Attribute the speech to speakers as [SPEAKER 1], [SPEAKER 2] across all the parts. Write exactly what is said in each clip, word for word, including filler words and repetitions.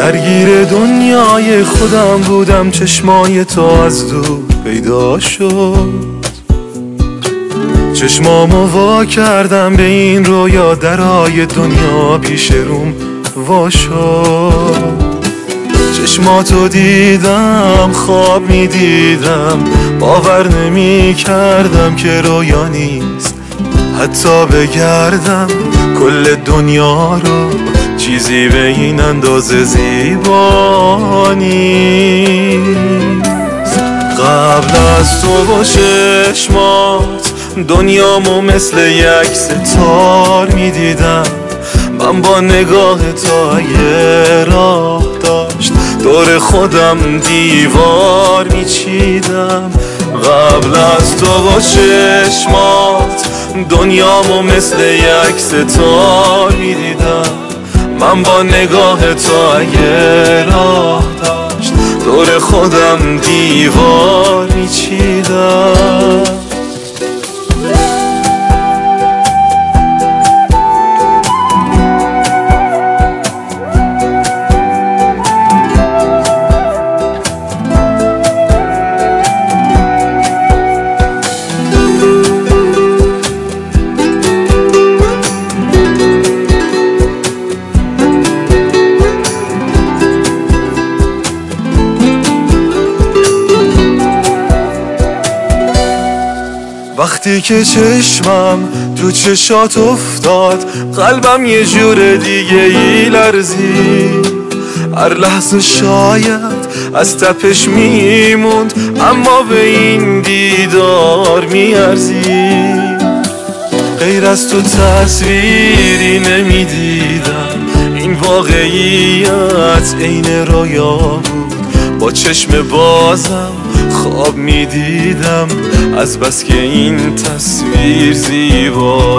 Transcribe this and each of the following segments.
[SPEAKER 1] درگیر دنیای خودم بودم، چشمای تو از دور پیدا شد. چشمامو وا کردم به این رویا، درای دنیا پیش روم وا شد. چشماتو دیدم، خواب می دیدم، باور نمی کردم که رویا نیست. حتی بگردم کل دنیا رو، چیزی به این اندازه زیبا نیست. قبل از تو با چشمات دنیامو مثل یک ستار می دیدم. من با نگاه تو یه راه داشت، دور خودم دیوار می چیدم. قبل از تو با چشمات دنیامو مثل یک ستار می دیدم. من با نگاه تو یه راه داشت، دور خودم دیوار می چیدم. وقتی که چشمم تو چشات افتاد، قلبم یه جور دیگه ای لرزید. هر لحظه شاید از تپش میموند، اما به این دیدار میارزید. غیر از تو تصویری نمیدیدم، این واقعیت عین رویا بود. با چشم بازم خواب می دیدم، از بس که این تصویر زیبا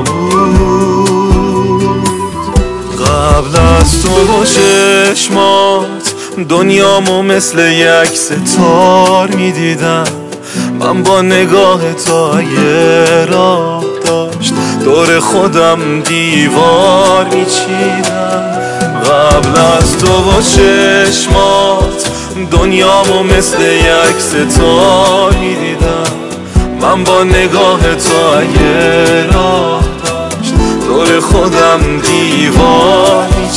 [SPEAKER 1] بود. قبل از تو با چشمات دنیامو مثل یک ستار می دیدم. من با نگاه تو یه راه داشت، دور خودم دیوار می چیدم. قبل از تو با چشمات دنیامو مثل یک ستار می دیدم. من با نگاه تو یه راه داشت، دور خودم دیوار می